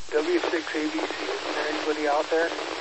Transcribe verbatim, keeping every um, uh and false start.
W six A B C. Is there anybody out there?